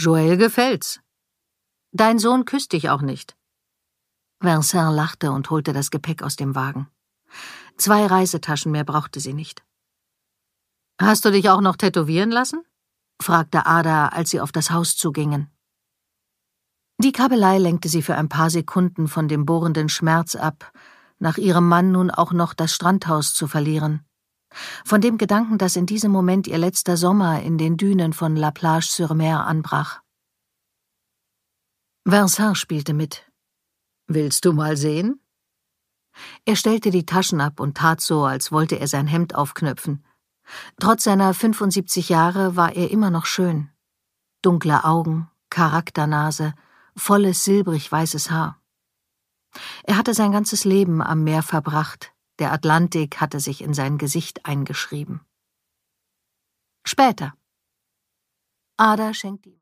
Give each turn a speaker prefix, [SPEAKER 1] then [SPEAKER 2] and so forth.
[SPEAKER 1] Joël gefällt's. Dein Sohn küsst dich auch nicht. Vincent lachte und holte das Gepäck aus dem Wagen. 2 Reisetaschen mehr brauchte sie nicht. »Hast du dich auch noch tätowieren lassen?« fragte Ada, als sie auf das Haus zugingen. Die Kabelei lenkte sie für ein paar Sekunden von dem bohrenden Schmerz ab, nach ihrem Mann nun auch noch das Strandhaus zu verlieren. Von dem Gedanken, dass in diesem Moment ihr letzter Sommer in den Dünen von La Plage-sur-Mer anbrach. Vincent spielte mit. »Willst du mal sehen?« Er stellte die Taschen ab und tat so, als wollte er sein Hemd aufknöpfen. Trotz seiner 75 Jahre war er immer noch schön. Dunkle Augen, Charakternase, volles silbrig-weißes Haar. Er hatte sein ganzes Leben am Meer verbracht. Der Atlantik hatte sich in sein Gesicht eingeschrieben. Später. Ada schenkte ihm